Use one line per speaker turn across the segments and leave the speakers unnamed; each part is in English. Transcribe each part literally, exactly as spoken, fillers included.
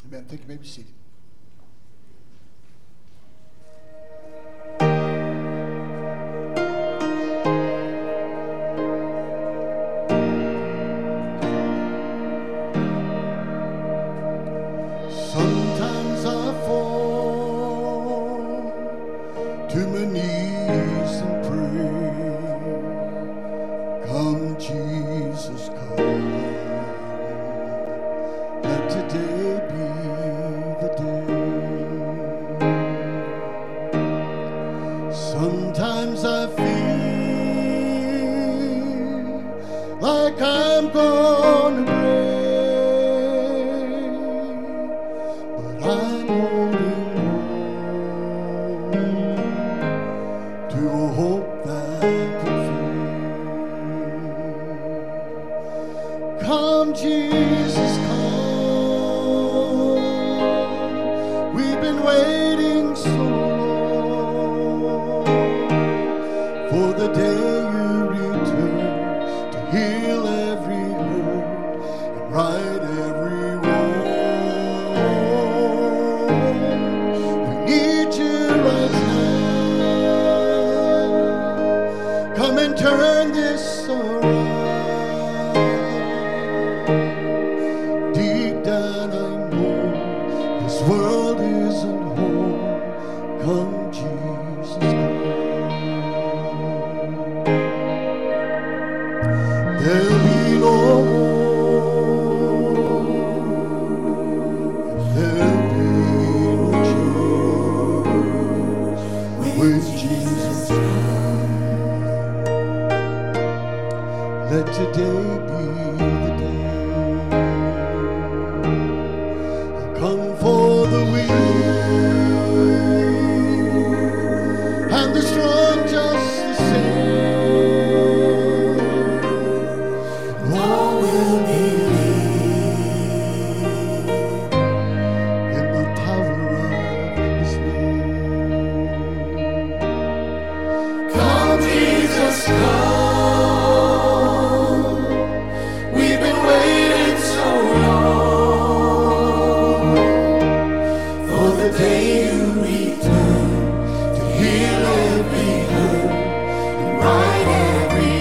Amen. Thank you. You may be seated. Sometimes I fall to my knees and pray. Come, Jesus, come. Let today be the day. Sometimes I feel like I'm gonna break, but I'm holding on to a hope that will fade. Come, Jesus, come. We've been waiting so long for the day you return to heal every hurt and right every wrong. We need you right now. Come and turn this around. Deep down I know this world isn't home. Come, Jesus, come. There'll be no war, there'll be no change when Jesus comes. Let today be the day. I'll come for the weak and the strong just the same. All will believe in the power of His name. Come, Jesus, come. We've been waiting so long for the day you return to heal every hurt and right every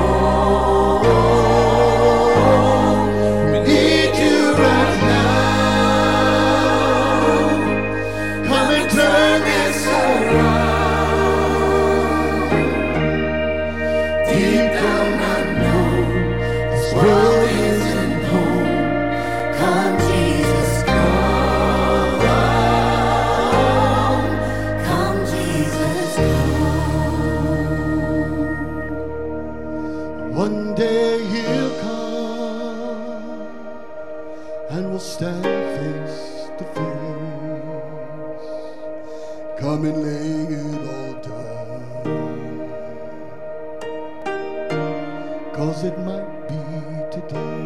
wrong. We need you right now. Come and turn this around. Deep down I know this world isn't home. Come, Jesus, come. Come, Jesus, come. One day He'll come and we'll stand face to face. Come and lay it all down, 'cause it might be today.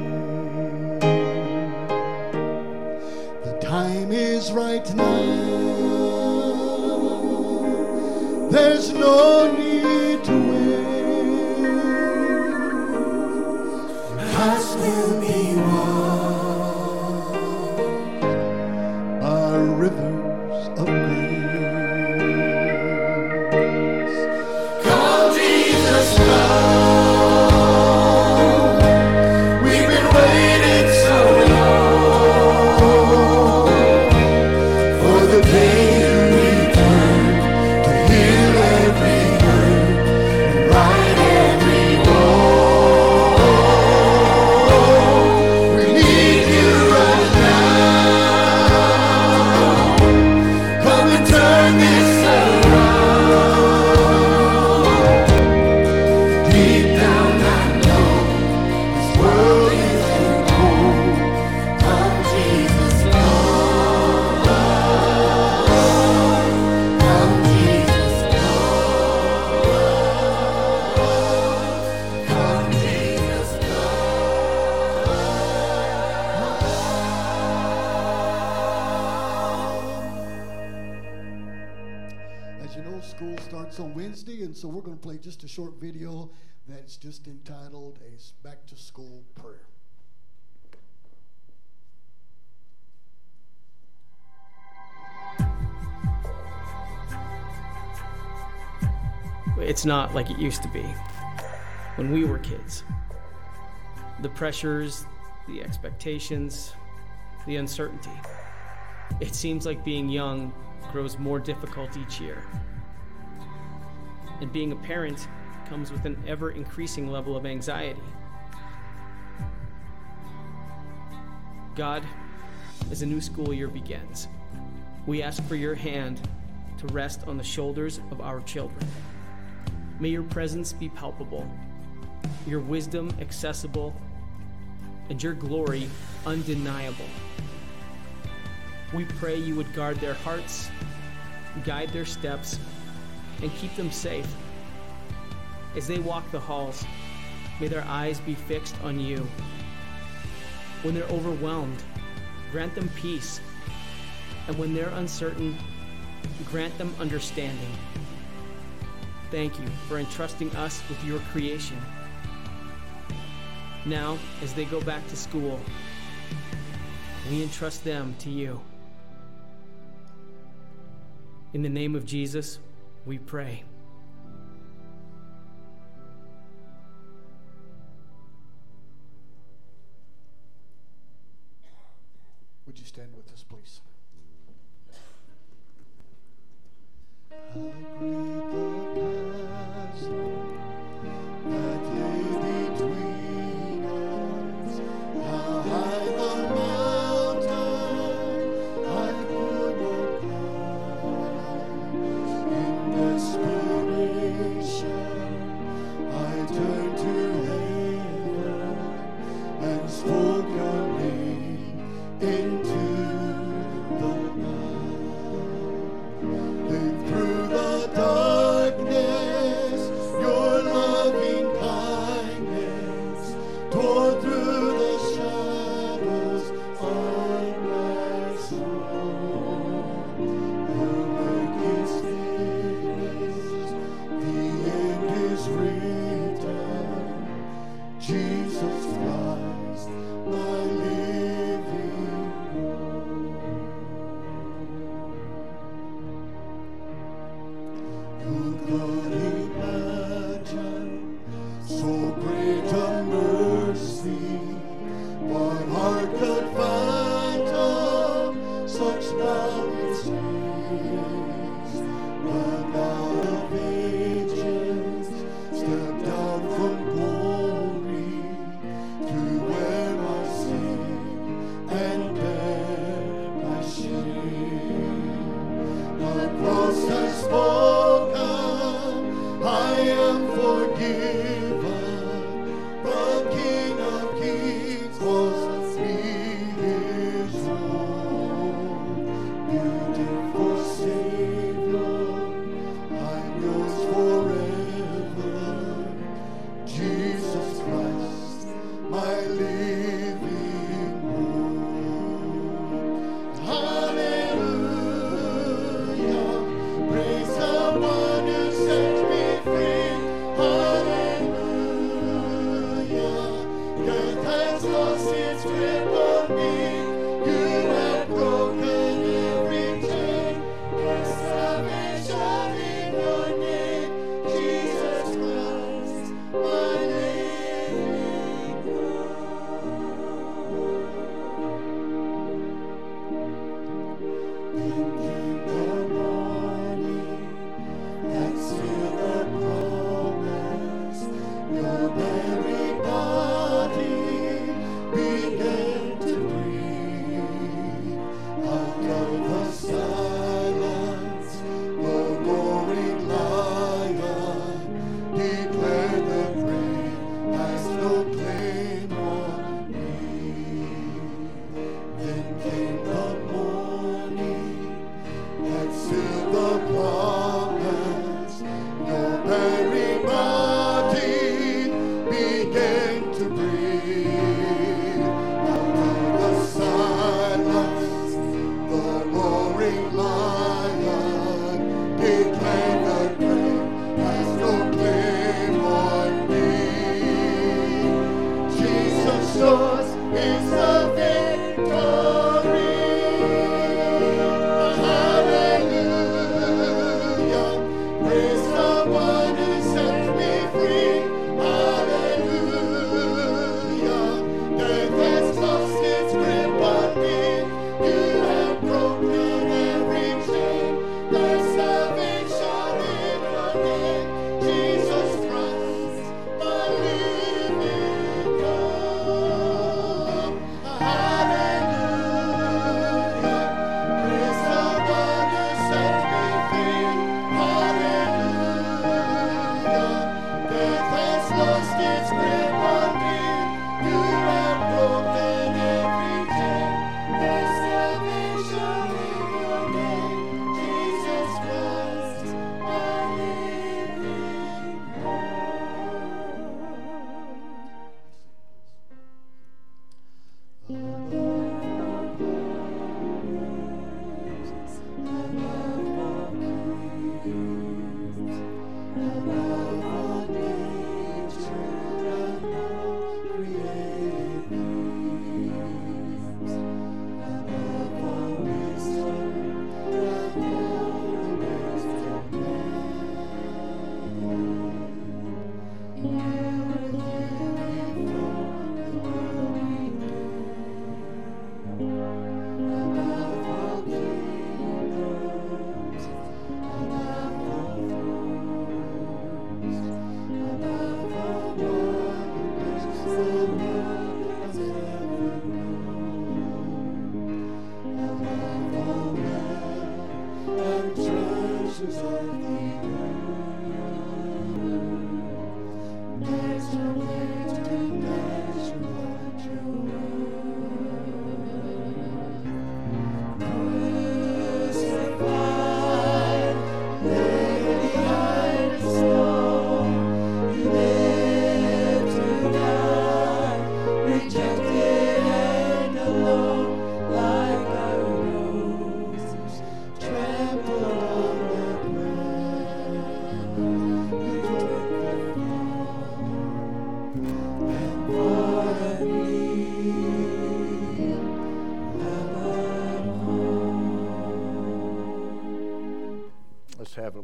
The time is right now. There's no need to wait. Past will be washed by rivers of grace. Come, Jesus, come. We've been waiting so long for the day you return to heal every hurt and right every wrong. We need you right now. Come and turn this around. Deep down I know this world isn't home. Come, Jesus, come. Come, Jesus, come. Come, Jesus, come. As you know, school starts on Wednesday, and so we're going to play just a short video that's just entitled A Back to School Prayer.
It's not like it used to be when we were kids. The pressures, the expectations, the uncertainty. It seems like being young grows more difficult each year. And being a parent comes with an ever-increasing level of anxiety. God, as a new school year begins, we ask for your hand to rest on the shoulders of our children. May your presence be palpable, your wisdom accessible, and your glory undeniable. We pray you would guard their hearts, guide their steps, and keep them safe. As they walk the halls, may their eyes be fixed on you. When they're overwhelmed, grant them peace. And when they're uncertain, grant them understanding. Thank you for entrusting us with your creation. Now, as they go back to school, we entrust them to you. In the name of Jesus, we pray.
Would you stand with us, please? How great the chasm that lay between us, how high the mountain I could not climb. In desperation, I turned to heaven and spoke your name into the night. Then through the darkness, your loving kindness tore through the shadows of my soul. The work is finished, the end is written. Jesus Christ, my living who could imagine so great a mercy? What heart could fathom such boundless grace? The God of ages stepped down from glory to wear my sin and bear my shame. The cross has spoken, I am forgiven. The King of Kings was me his own. Beautiful Savior, I'm yours forever. Jesus Christ, my living hope. Hallelujah. Praise the one who set me free. Hallelujah. Death has lost its grip on me. You have broken every chain. There's salvation in your name. Jesus Christ, my living Then came the morning that sealed the promise. Your very body began to breathe. Out of the silence, the roaring lion declared the grave has no claim on me. Then came the morning that sealed the promise. Your very body began to breathe. Out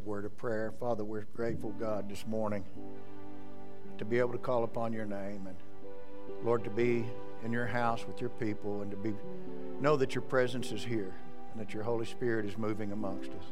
word of prayer. Father, we're grateful, God, this morning to be able to call upon your name, and Lord, to be in your house with your people, and to be know that your presence is here and that your Holy Spirit is moving amongst us.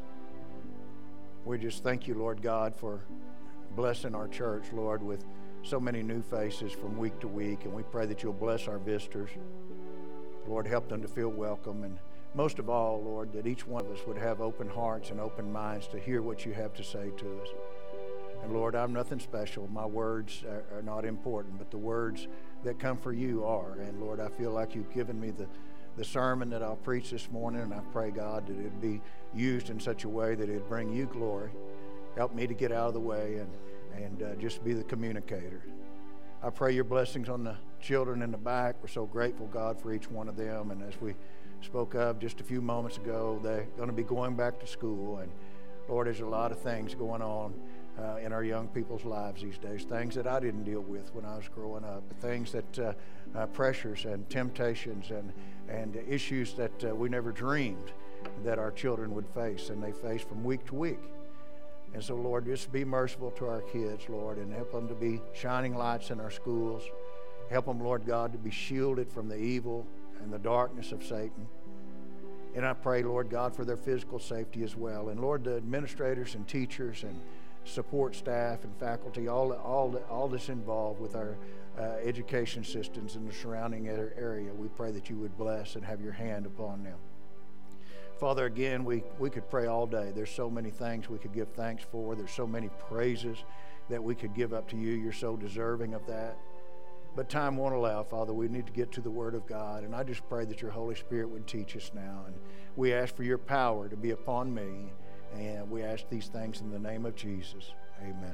We just thank you, Lord God, for blessing our church, Lord, with so many new faces from week to week, and we pray that you'll bless our visitors. Lord, help them to feel welcome, and most of all, Lord, that each one of us would have open hearts and open minds to hear what you have to say to us. And Lord, I'm nothing special. My words are, are not important, but the words that come for you are. And Lord, I feel like you've given me the, the sermon that I'll preach this morning, and I pray, God, that it'd be used in such a way that it'd bring you glory. Help me to get out of the way and, and uh, just be the communicator. I pray your blessings on the children in the back. We're so grateful, God, for each one of them. And as we spoke of just a few moments ago, they're going to be going back to school. And Lord, there's a lot of things going on uh, in our young people's lives these days, things that I didn't deal with when I was growing up, things that uh, uh, pressures and temptations and, and issues that uh, we never dreamed that our children would face, and they face from week to week. And so, Lord, just be merciful to our kids, Lord, and help them to be shining lights in our schools. Help them, Lord God, to be shielded from the evil and the darkness of Satan. And I pray, Lord God, for their physical safety as well. And Lord, the administrators and teachers and support staff and faculty, all, all, all that's involved with our uh, education systems in the surrounding area, we pray that you would bless and have your hand upon them. Father, again, we, we could pray all day. There's so many things we could give thanks for. There's so many praises that we could give up to you. You're so deserving of that. But time won't allow, Father. We need to get to the Word of God. And I just pray that your Holy Spirit would teach us now. And we ask for your power to be upon me. And we ask these things in the name of Jesus. Amen.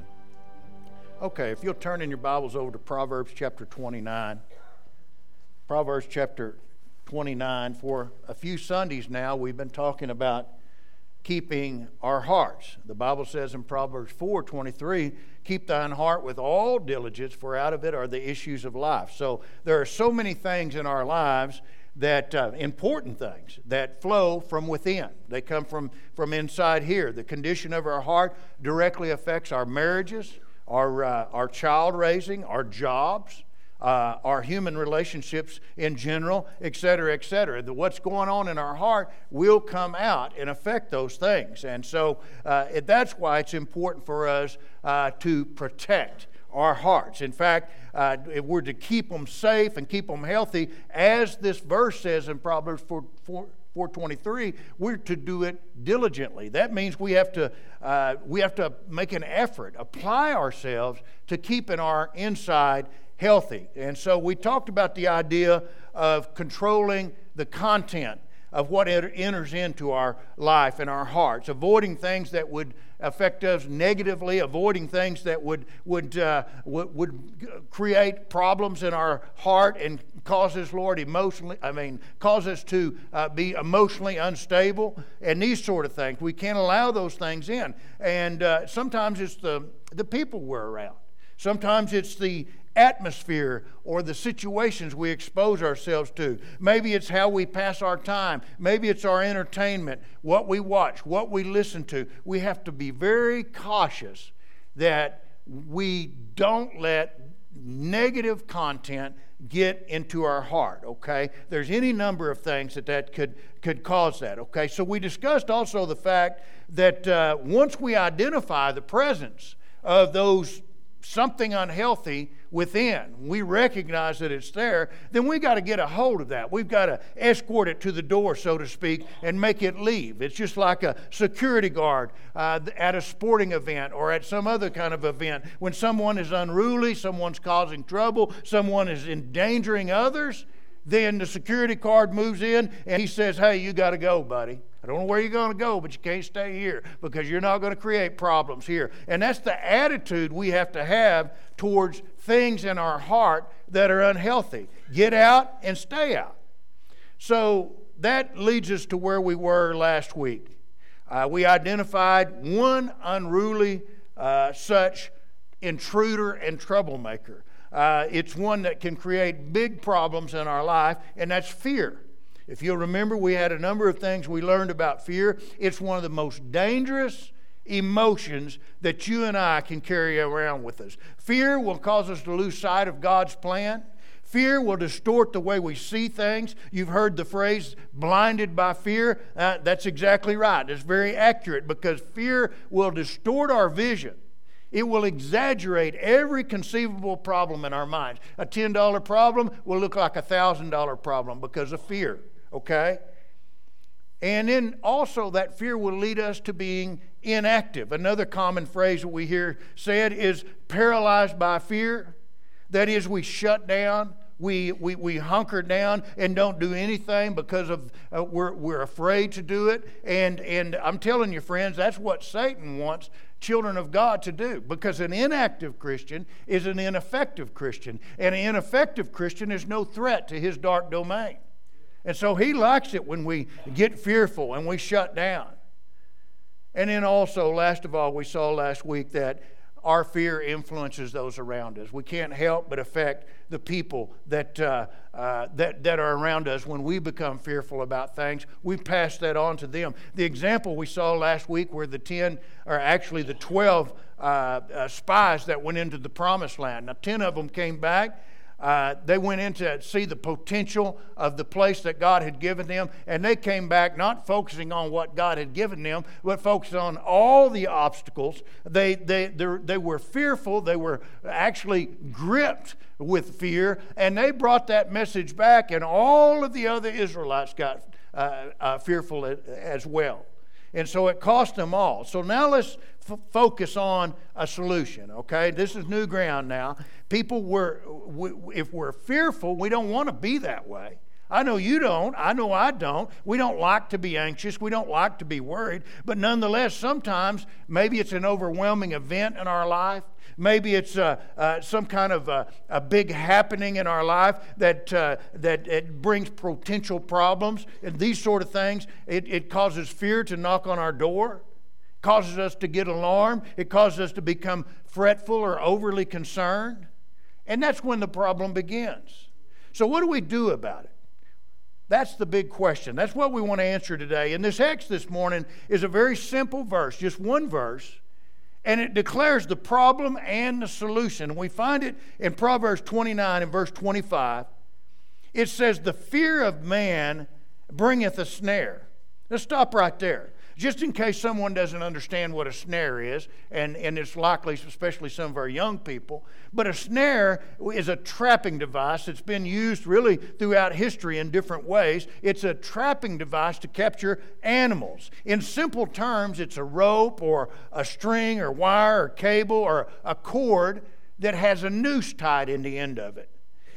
Okay, if you'll turn in your Bibles over to Proverbs chapter twenty-nine. Proverbs chapter twenty-nine. For a few Sundays now, we've been talking about keeping our hearts. The Bible says in Proverbs four twenty-three, keep thine heart with all diligence, for out of it are the issues of life. So there are so many things in our lives that, uh, important things, that flow from within. They come from, from inside here. The condition of our heart directly affects our marriages, our, uh, our child raising, our jobs, Uh, our human relationships in general, et cetera, et cetera. The, what's going on in our heart will come out and affect those things. And so uh, it, that's why it's important for us uh, to protect our hearts. In fact, uh, if we're to keep them safe and keep them healthy, as this verse says in Proverbs four twenty-three, we're to do it diligently. That means we have to uh, we have to make an effort, apply ourselves to keeping our inside healthy. And so we talked about the idea of controlling the content of what enters into our life and our hearts, avoiding things that would affect us negatively, avoiding things that would would uh, would, would create problems in our heart and cause us, Lord, emotionally. I mean, cause us to uh, be emotionally unstable and these sort of things. We can't allow those things in. And uh, sometimes it's the the people we're around. Sometimes it's the atmosphere or the situations we expose ourselves to. Maybe it's how we pass our time. Maybe it's our entertainment, what we watch, what we listen to. We have to be very cautious that we don't let negative content get into our heart, okay? There's any number of things that that could, could cause that, okay? So we discussed also the fact that uh, once we identify the presence of those something unhealthy within, we recognize that it's there, then we got to get a hold of that. We've got to escort it to the door, so to speak, and make it leave. It's just like a security guard uh, at a sporting event or at some other kind of event. When someone is unruly, someone's causing trouble, someone is endangering others, then the security guard moves in and he says, hey, you got to go, buddy. I don't know where you're going to go, but you can't stay here because you're not going to create problems here. And that's the attitude we have to have towards things in our heart that are unhealthy. Get out and stay out. So that leads us to where we were last week. Uh, we identified one unruly uh, such intruder and troublemaker. Uh, it's one that can create big problems in our life, and that's fear. If you'll remember, we had a number of things we learned about fear. It's one of the most dangerous emotions that you and I can carry around with us. Fear will cause us to lose sight of God's plan. Fear will distort the way we see things. You've heard the phrase, blinded by fear. Uh, that's exactly right. It's very accurate because fear will distort our vision. It will exaggerate every conceivable problem in our minds. A ten dollar problem will look like a one thousand dollar problem because of fear, okay? And then also that fear will lead us to being inactive. Another common phrase that we hear said is paralyzed by fear. That is, we shut down, we we, we hunker down and don't do anything because of uh, we're we're afraid to do it. And and I'm telling you, friends, that's what Satan wants children of God to do, because an inactive Christian is an ineffective Christian, and an ineffective Christian is no threat to his dark domain. And so he likes it when we get fearful and we shut down. And then also, last of all, we saw last week that our fear influences those around us. We can't help but affect the people that, uh, uh, that, that are around us. When we become fearful about things, we pass that on to them. The example we saw last week were the ten, or actually the twelve uh, uh, spies that went into the promised land. Now, ten of them came back. Uh, they went in to see the potential of the place that God had given them, and they came back not focusing on what God had given them, but focused on all the obstacles. They, they, they were fearful. They were actually gripped with fear, and they brought that message back, and all of the other Israelites got uh, uh, fearful as well. And so it cost them all. So now let's f- focus on a solution, okay? This is new ground now. People were, w- if we're fearful, we don't want to be that way. I know you don't. I know I don't. We don't like to be anxious. We don't like to be worried. But nonetheless, sometimes maybe it's an overwhelming event in our life. Maybe it's uh, uh, some kind of a, a big happening in our life that uh, that it brings potential problems and these sort of things. It, it causes fear to knock on our door. It causes us to get alarmed. It causes us to become fretful or overly concerned. And that's when the problem begins. So what do we do about it? That's the big question. That's what we want to answer today. And this text this morning is a very simple verse, just one verse. And it declares the problem and the solution. And we find it in Proverbs twenty-nine and verse twenty-five. It says, the fear of man bringeth a snare. Let's stop right there. Just in case someone doesn't understand what a snare is, and, and it's likely, especially some of our young people, but a snare is a trapping device that's been used really throughout history in different ways. It's a trapping device to capture animals. In simple terms, it's a rope or a string or wire or cable or a cord that has a noose tied in the end of it.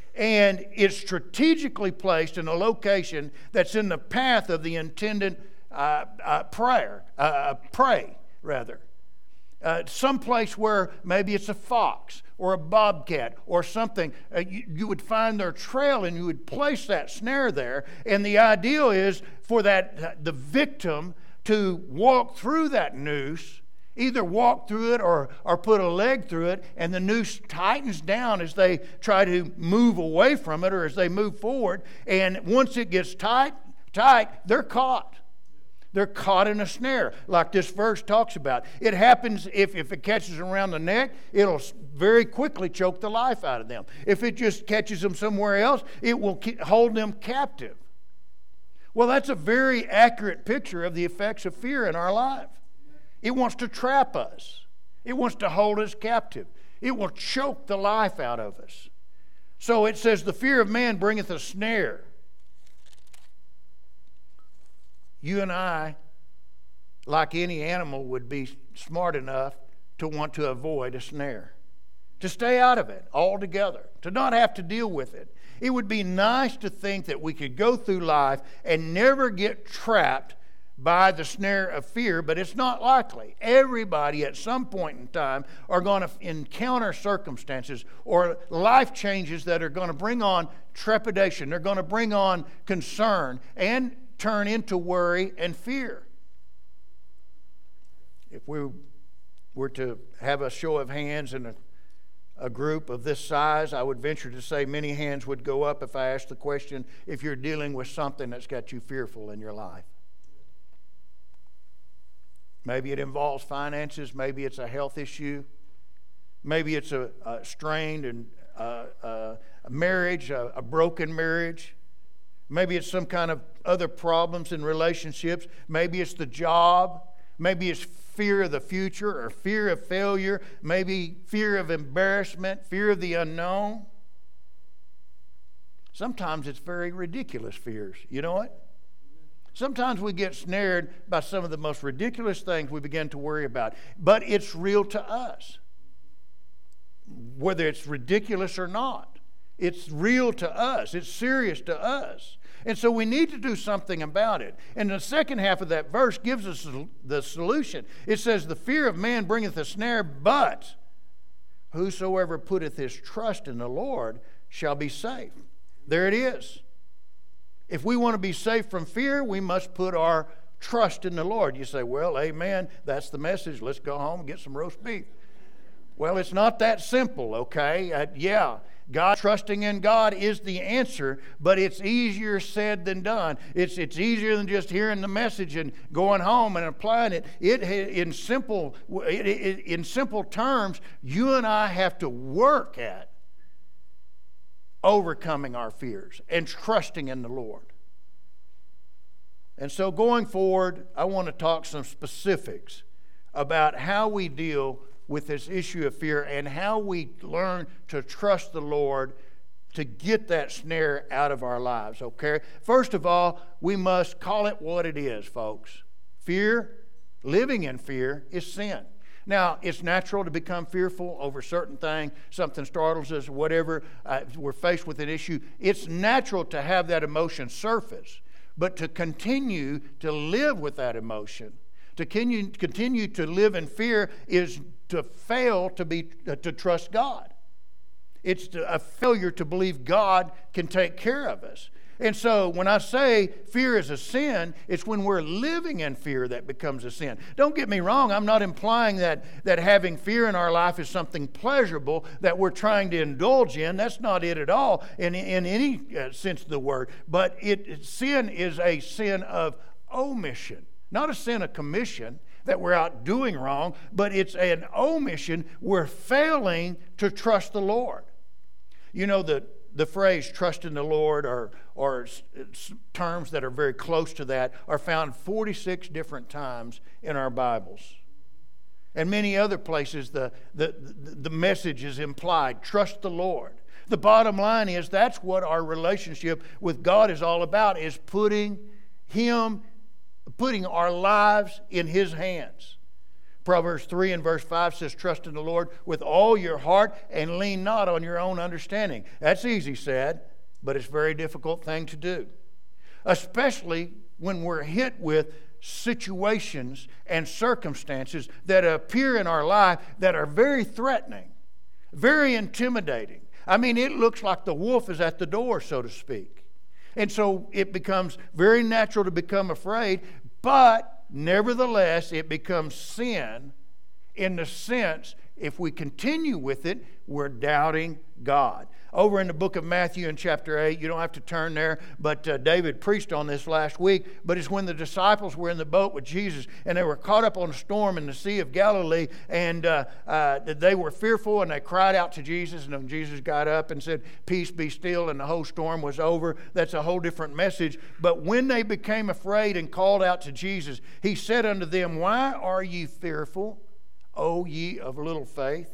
And it's strategically placed in a location that's in the path of the intended Uh, uh, prayer, uh, prey, rather. Uh, someplace where maybe it's a fox or a bobcat or something. Uh, you, you would find their trail and you would place that snare there. And the ideal is for that uh, the victim to walk through that noose, either walk through it or, or put a leg through it, and the noose tightens down as they try to move away from it or as they move forward. And once it gets tight, tight, they're caught. They're caught in a snare, like this verse talks about. It happens if, if it catches them around the neck, it'll very quickly choke the life out of them. If it just catches them somewhere else, it will hold them captive. Well, that's a very accurate picture of the effects of fear in our life. It wants to trap us. It wants to hold us captive. It will choke the life out of us. So it says, the fear of man bringeth a snare. You and I, like any animal, would be smart enough to want to avoid a snare, to stay out of it altogether, to not have to deal with it. It would be nice to think that we could go through life and never get trapped by the snare of fear, but it's not likely. Everybody at some point in time are going to encounter circumstances or life changes that are going to bring on trepidation. They're going to bring on concern and turn into worry and fear. If we were to have a show of hands in a, a group of this size, I would venture to say many hands would go up if I asked the question, if you're dealing with something that's got you fearful in your life. Maybe it involves finances. Maybe it's a health issue. Maybe it's a, a strained and uh, uh, a marriage, a, a broken marriage. Maybe it's some kind of other problems in relationships. Maybe it's the job. Maybe it's fear of the future or fear of failure. Maybe fear of embarrassment, fear of the unknown. Sometimes it's very ridiculous fears. You know what? Sometimes we get snared by some of the most ridiculous things we begin to worry about. But it's real to us. Whether it's ridiculous or not, it's real to us. It's serious to us. And so we need to do something about it. And the second half of that verse gives us the solution. It says, the fear of man bringeth a snare, but whosoever putteth his trust in the Lord shall be safe. There it is. If we want to be safe from fear, we must put our trust in the Lord. You say, well, amen, that's the message. Let's go home and get some roast beef. Well, it's not that simple, okay? Uh, yeah, God, trusting in God is the answer, but it's easier said than done. It's it's easier than just hearing the message and going home and applying it. It in simple it, it, in simple terms, you and I have to work at overcoming our fears and trusting in the Lord. And so going forward, I want to talk some specifics about how we deal with this issue of fear and how we learn to trust the Lord to get that snare out of our lives, okay? First of all, we must call it what it is, folks. Fear, living in fear, is sin. Now, it's natural to become fearful over certain thing, something startles us, whatever, uh, we're faced with an issue. It's natural to have that emotion surface, but to continue to live with that emotion, to continue, continue to live in fear is to fail to be uh, to trust God. It's to, a failure to believe God can take care of us. And so when I say fear is a sin, it's when we're living in fear that becomes a sin. Don't get me wrong, I'm not implying that, that having fear in our life is something pleasurable that we're trying to indulge in. That's not it at all in, in any uh, sense of the word. But it, it, sin is a sin of omission, not a sin of commission, that we're out doing wrong, but it's an omission. We're failing to trust the Lord. You know, the, the phrase trust in the Lord or, or terms that are very close to that are found forty-six different times in our Bibles. And many other places the, the, the message is implied, trust the Lord. The bottom line is that's what our relationship with God is all about, is putting Him putting our lives in His hands. Proverbs three and verse five says, trust in the Lord with all your heart and lean not on your own understanding. That's easy said, but it's a very difficult thing to do. Especially when we're hit with situations and circumstances that appear in our life that are very threatening, very intimidating. I mean, it looks like the wolf is at the door, so to speak. And so it becomes very natural to become afraid, but nevertheless, it becomes sin in the sense, if we continue with it, we're doubting God. Over in the book of Matthew in chapter eight, you don't have to turn there, but uh, David preached on this last week, but it's when the disciples were in the boat with Jesus and they were caught up on a storm in the Sea of Galilee, and uh, uh, they were fearful and they cried out to Jesus, and when Jesus got up and said, peace be still, and the whole storm was over. That's a whole different message. But when they became afraid and called out to Jesus, He said unto them, why are ye fearful, O ye of little faith?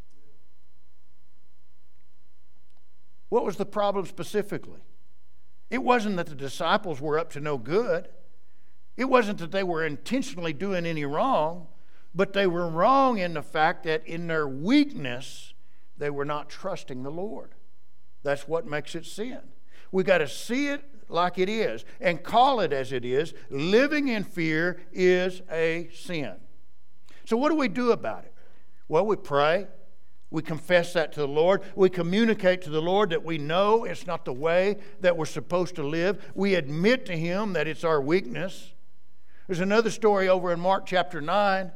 What was the problem specifically? It wasn't that the disciples were up to no good. It wasn't that they were intentionally doing any wrong, but they were wrong in the fact that in their weakness, they were not trusting the Lord. That's what makes it sin. We got to see it like it is and call it as it is. Living in fear is a sin. So what do we do about it? Well, we pray. We confess that to the Lord. We communicate to the Lord that we know it's not the way that we're supposed to live. We admit to Him that it's our weakness. There's another story over in Mark chapter nine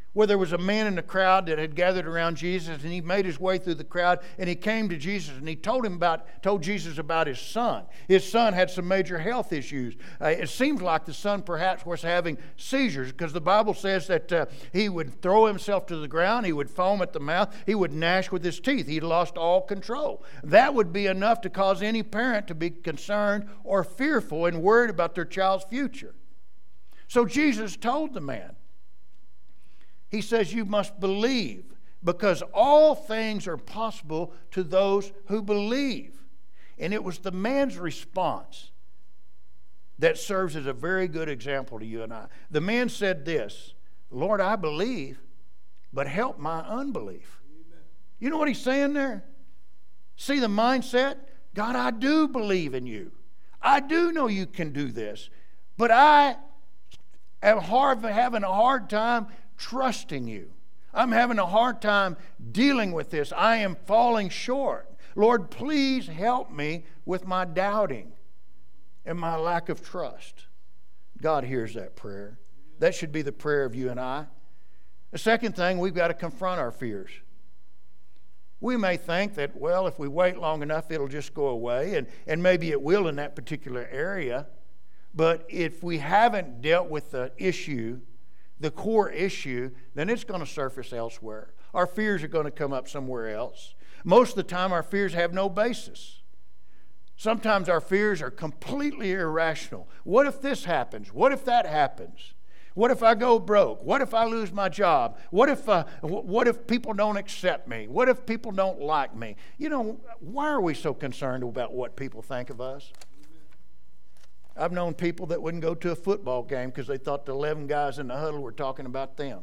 where there was a man in the crowd that had gathered around Jesus, and he made his way through the crowd, and he came to Jesus, and he told him about, told Jesus about his son. His son had some major health issues. Uh, it seemed like the son perhaps was having seizures, because the Bible says that uh, he would throw himself to the ground, he would foam at the mouth, he would gnash with his teeth. He'd lost all control. That would be enough to cause any parent to be concerned or fearful and worried about their child's future. So Jesus told the man, he says, you must believe, because all things are possible to those who believe. And it was the man's response that serves as a very good example to you and I. The man said this, Lord, I believe, but help my unbelief. Amen. You know what he's saying there? See the mindset? God, I do believe in you. I do know you can do this, but I am hard, having a hard time trusting you. I'm having a hard time dealing with this. I am falling short. Lord, please help me with my doubting and my lack of trust. God hears that prayer. That should be the prayer of you and I. The second thing, we've got to confront our fears. We may think that, well, if we wait long enough, it'll just go away, and, and maybe it will in that particular area. But if we haven't dealt with the issue, the core issue, then it's going to surface elsewhere. Our fears are going to come up somewhere else. Most of the time, our fears have no basis. Sometimes our fears are completely irrational. What if this happens? What if that happens? What if I go broke? What if I lose my job? What if, uh, what if people don't accept me? What if people don't like me? You know, why are we so concerned about what people think of us? I've known people that wouldn't go to a football game because they thought the eleven guys in the huddle were talking about them.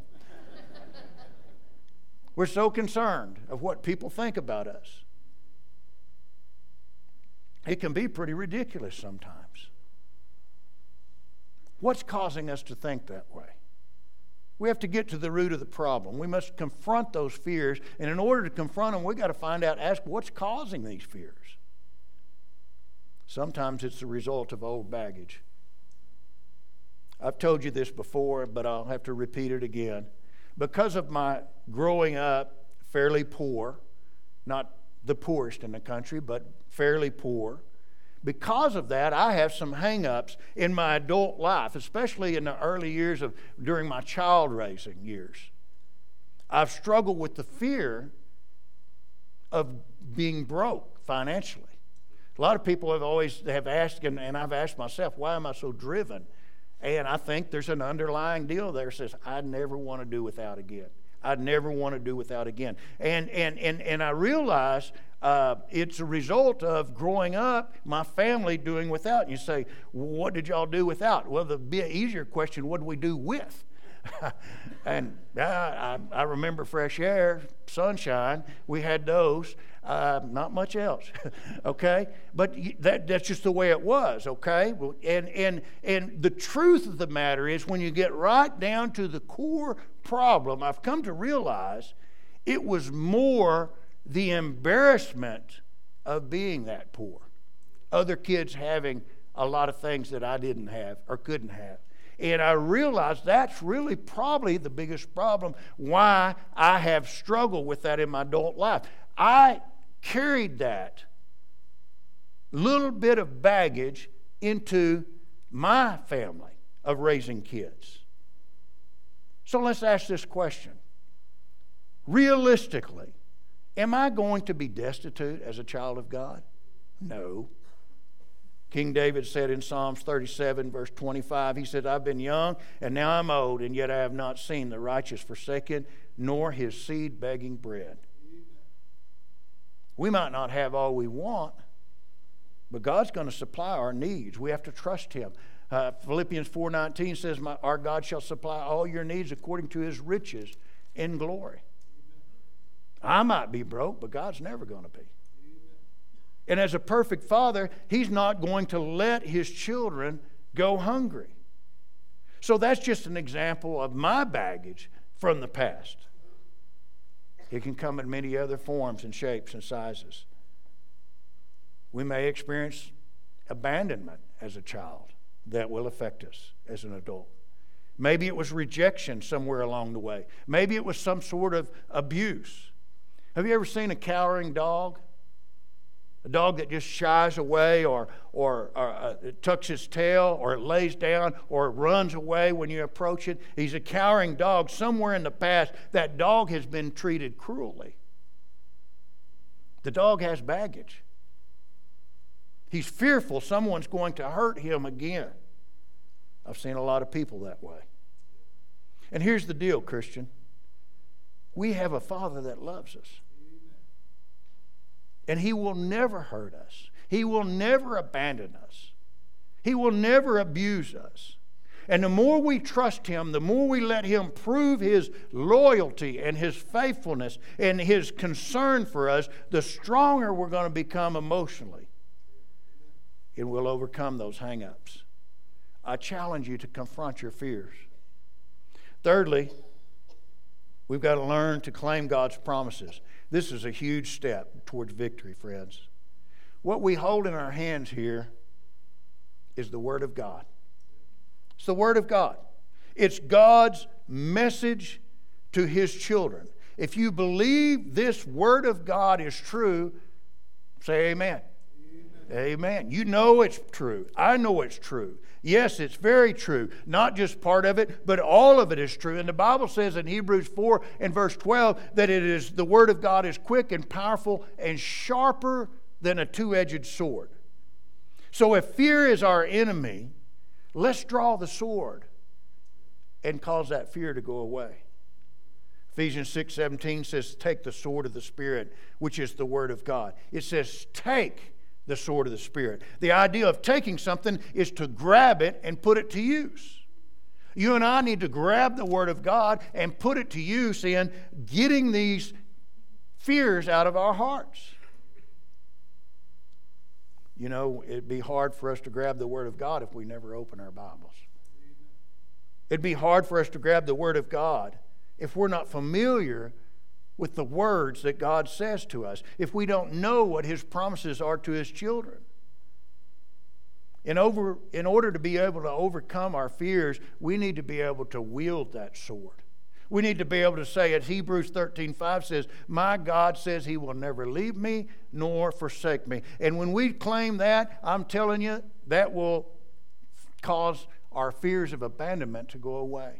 We're so concerned of what people think about us. It can be pretty ridiculous sometimes. What's causing us to think that way? We have to get to the root of the problem. We must confront those fears, and in order to confront them, we've got to find out, ask what's causing these fears. Sometimes it's the result of old baggage. I've told you this before, but I'll have to repeat it again. Because of my growing up fairly poor, not the poorest in the country, but fairly poor, because of that, I have some hang-ups in my adult life, especially in the early years of during my child-raising years. I've struggled with the fear of being broke financially. A lot of people have always have asked, and, and I've asked myself, why am I so driven? And I think there's an underlying deal there that says, I never want to do without again. I'd never want to do without again. And and and, and I realize uh, it's a result of growing up, my family doing without. And you say, what did y'all do without? Well, the bit easier question, what do we do with? And I, I, I remember fresh air, sunshine. We had those. Uh, not much else, okay? But that, that's just the way it was, okay? And, and, and the truth of the matter is, when you get right down to the core problem, I've come to realize it was more the embarrassment of being that poor. Other kids having a lot of things that I didn't have or couldn't have. And I realized that's really probably the biggest problem why I have struggled with that in my adult life. I carried that little bit of baggage into my family of raising kids. So let's ask this question. Realistically, am I going to be destitute as a child of God? No. King David said in Psalms thirty-seven, verse twenty-five, he said, I've been young and now I'm old, and yet I have not seen the righteous forsaken, nor his seed begging bread. We might not have all we want, but God's going to supply our needs. We have to trust Him. Uh, Philippians four nineteen says, My, our God shall supply all your needs according to His riches in glory. I might be broke, but God's never going to be. And as a perfect father, He's not going to let His children go hungry. So that's just an example of my baggage from the past. It can come in many other forms and shapes and sizes. We may experience abandonment as a child that will affect us as an adult. Maybe it was rejection somewhere along the way. Maybe it was some sort of abuse. Have you ever seen a cowering dog? A dog that just shies away or, or, or uh, tucks its tail or it lays down or it runs away when you approach it. He's a cowering dog. Somewhere in the past, that dog has been treated cruelly. The dog has baggage. He's fearful someone's going to hurt him again. I've seen a lot of people that way. And here's the deal, Christian. We have a Father that loves us. And He will never hurt us. He will never abandon us. He will never abuse us. And the more we trust Him, the more we let Him prove His loyalty and His faithfulness and His concern for us, the stronger we're going to become emotionally. And we'll overcome those hang-ups. I challenge you to confront your fears. Thirdly, we've got to learn to claim God's promises. This is a huge step towards victory, friends. What we hold in our hands here is the Word of God. It's the Word of God. It's God's message to His children. If you believe this Word of God is true, say amen. Amen. Amen. You know it's true. I know it's true. Yes, it's very true. Not just part of it, but all of it is true. And the Bible says in Hebrews four and verse twelve that it is the Word of God is quick and powerful and sharper than a two-edged sword. So if fear is our enemy, let's draw the sword and cause that fear to go away. Ephesians six seventeen says, take the sword of the Spirit, which is the Word of God. It says, take the sword of the Spirit. The idea of taking something is to grab it and put it to use. You and I need to grab the Word of God and put it to use in getting these fears out of our hearts. You know, it'd be hard for us to grab the Word of God if we never open our Bibles. It'd be hard for us to grab the Word of God if we're not familiar with the words that God says to us, if we don't know what His promises are to His children. In, over, in order to be able to overcome our fears, we need to be able to wield that sword. We need to be able to say, as Hebrews thirteen five says, my God says He will never leave me nor forsake me. And when we claim that, I'm telling you, that will cause our fears of abandonment to go away.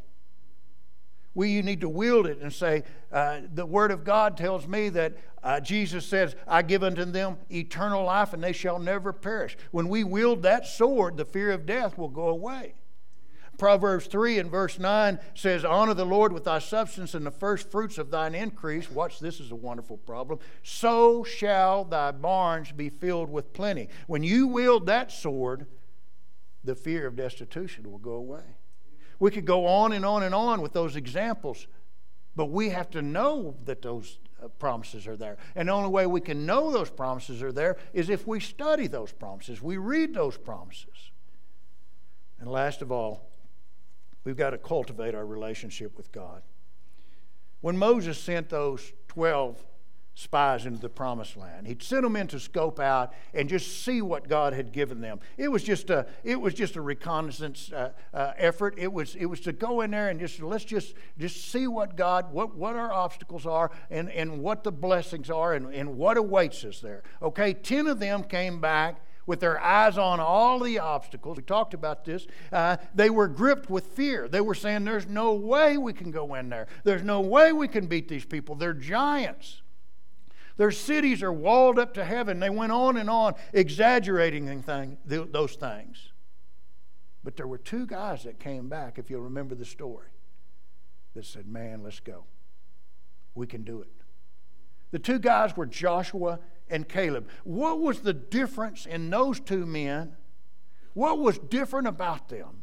We need to wield it and say, uh, the Word of God tells me that uh, Jesus says, I give unto them eternal life and they shall never perish. When we wield that sword, the fear of death will go away. Proverbs three and verse nine says, honor the Lord with thy substance and the first fruits of thine increase. Watch, this is a wonderful problem. So shall thy barns be filled with plenty. When you wield that sword, the fear of destitution will go away. We could go on and on and on with those examples, but we have to know that those promises are there. And the only way we can know those promises are there is if we study those promises, we read those promises. And last of all, we've got to cultivate our relationship with God. When Moses sent those twelve spies into the promised land, he'd sent them in to scope out and just see what God had given them. It was just a it was just a reconnaissance uh, uh, effort. It was it was to go in there and just let's just just see what God what what our obstacles are and and what the blessings are and, and what awaits us there. Okay, ten of them came back with their eyes on all the obstacles. We talked about this. Uh, they were gripped with fear. They were saying, there's no way we can go in there. There's no way we can beat these people. They're giants. Their cities are walled up to heaven. They went on and on exaggerating thing, those things. But there were two guys that came back, if you'll remember the story, that said, man, let's go. We can do it. The two guys were Joshua and Caleb. What was the difference in those two men? What was different about them?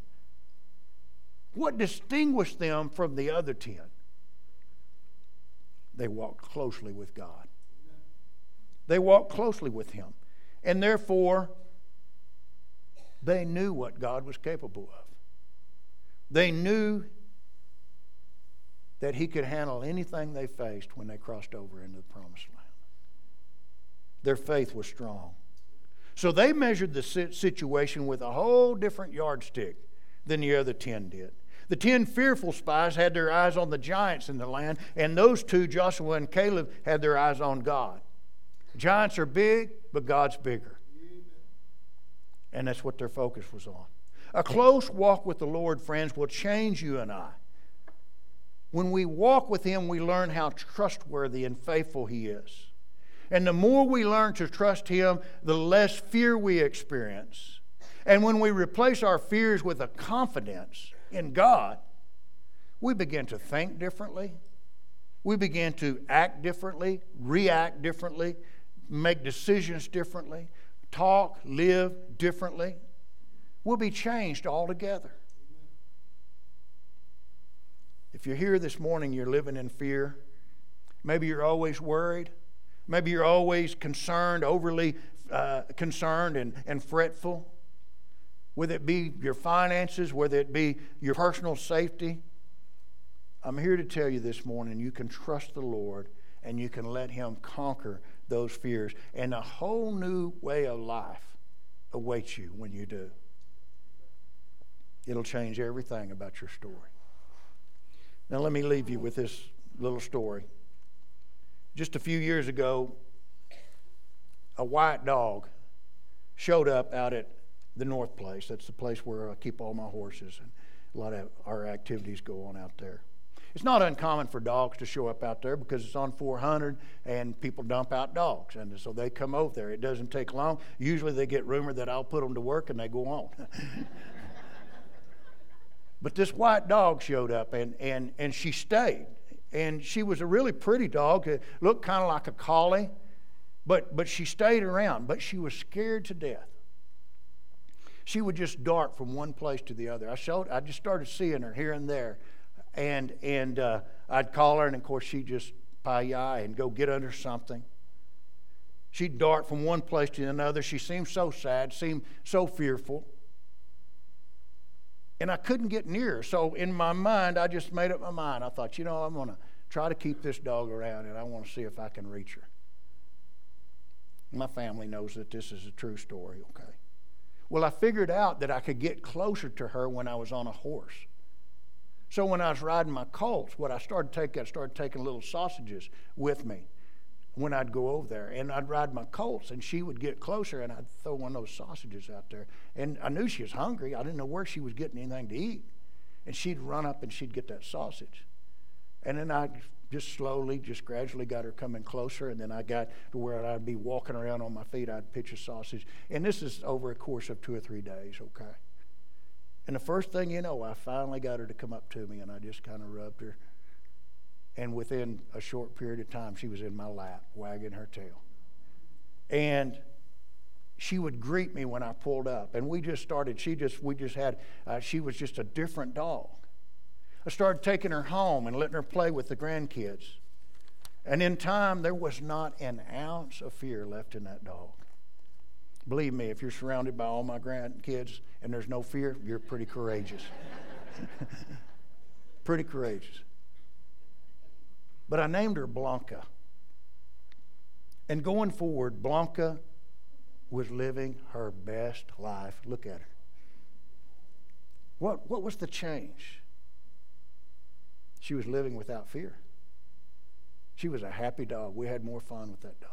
What distinguished them from the other ten? They walked closely with God. They walked closely with Him. And therefore, they knew what God was capable of. They knew that He could handle anything they faced when they crossed over into the promised land. Their faith was strong. So they measured the situation with a whole different yardstick than the other ten did. The ten fearful spies had their eyes on the giants in the land, and those two, Joshua and Caleb, had their eyes on God. Giants are big, but God's bigger. And that's what their focus was on. A close walk with the Lord, friends, will change you and I. When we walk with Him, we learn how trustworthy and faithful He is. And the more we learn to trust Him, the less fear we experience. And when we replace our fears with a confidence in God, we begin to think differently. We begin to act differently, react differently, make decisions differently, talk, live differently. We'll be changed altogether. If you're here this morning, you're living in fear. Maybe you're always worried. Maybe you're always concerned, overly uh, concerned and, and fretful. Whether it be your finances, whether it be your personal safety. I'm here to tell you this morning, you can trust the Lord and you can let Him conquer those fears. And a whole new way of life awaits you when you do. It'll change everything about your story. Now let me leave you with this little story. Just a few years ago, a white dog showed up out at the North Place. That's the place where I keep all my horses, and a lot of our activities go on out there. It's not uncommon for dogs to show up out there because it's on four hundred and people dump out dogs, and so they come over there. It doesn't take long. Usually they get rumored that I'll put them to work and they go on. But this white dog showed up, and, and, and she stayed. And she was a really pretty dog. It looked kind of like a collie, but, but she stayed around. But she was scared to death. She would just dart from one place to the other. I showed, I just started seeing her here and there. And, and uh, I'd call her, and of course she'd just pie-yi and go get under something. She'd dart from one place to another. She seemed so sad, seemed so fearful. And I couldn't get near her. So in my mind, I just made up my mind. I thought, you know, I'm going to try to keep this dog around, and I want to see if I can reach her. My family knows that this is a true story, okay? Well, I figured out that I could get closer to her when I was on a horse. So when I was riding my colts, what I started taking, I started taking little sausages with me when I'd go over there. And I'd ride my colts, and she would get closer, and I'd throw one of those sausages out there. And I knew she was hungry. I didn't know where she was getting anything to eat. And she'd run up, and she'd get that sausage. And then I just slowly, just gradually got her coming closer, and then I got to where I'd be walking around on my feet. I'd pitch a sausage. And this is over a course of two or three days, okay? And the first thing you know, I finally got her to come up to me, and I just kind of rubbed her. And within a short period of time, she was in my lap, wagging her tail. And she would greet me when I pulled up. And we just started, she just, we just had, uh, she was just a different dog. I started taking her home and letting her play with the grandkids. And in time, there was not an ounce of fear left in that dog. Believe me, if you're surrounded by all my grandkids and there's no fear, you're pretty courageous. Pretty courageous. But I named her Blanca. And going forward, Blanca was living her best life. Look at her. What, what was the change? She was living without fear. She was a happy dog. We had more fun with that dog.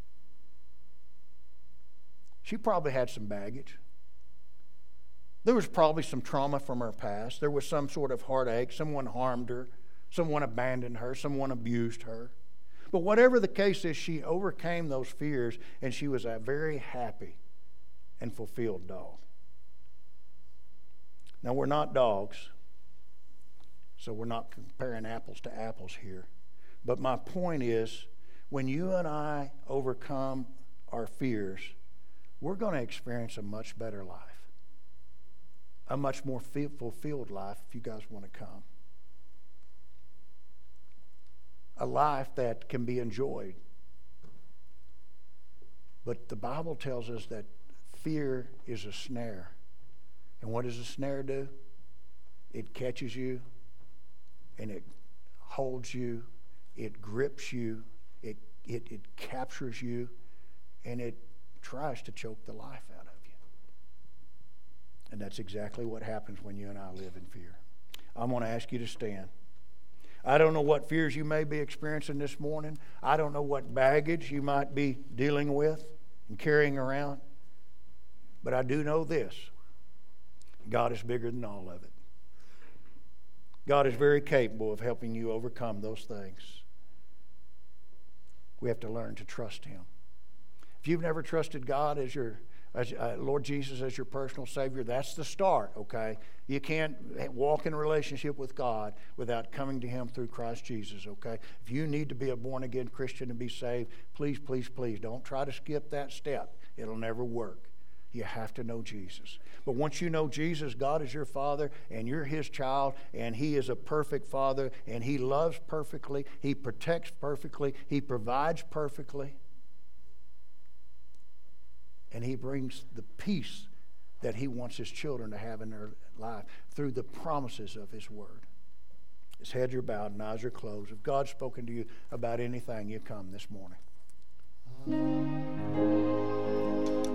She probably had some baggage. There was probably some trauma from her past. There was some sort of heartache. Someone harmed her. Someone abandoned her. Someone abused her. But whatever the case is, she overcame those fears, and she was a very happy and fulfilled dog. Now, we're not dogs, so we're not comparing apples to apples here. But my point is, when you and I overcome our fears, we're going to experience a much better life, a much more fulfilled life if you guys want to come. A life that can be enjoyed. But the Bible tells us that fear is a snare. And what does a snare do? It catches you, and it holds you, it grips you, it, it, it captures you, and it tries to choke the life out of you. And that's exactly what happens when you and I live in fear. I'm going to ask you to stand. I don't know what fears you may be experiencing this morning. I don't know what baggage you might be dealing with and carrying around. But I do know this. God is bigger than all of it. God is very capable of helping you overcome those things. We have to learn to trust Him. If you've never trusted God as your as, uh, Lord Jesus as your personal Savior, that's the start, okay? You can't walk in a relationship with God without coming to Him through Christ Jesus, okay? If you need to be a born-again Christian and be saved, please, please, please don't try to skip that step. It'll never work. You have to know Jesus. But once you know Jesus, God is your Father, and you're His child, and He is a perfect Father, and He loves perfectly, He protects perfectly, He provides perfectly, and He brings the peace that He wants His children to have in their life through the promises of His Word. His heads are bowed and eyes are closed. If God's spoken to you about anything, you come this morning.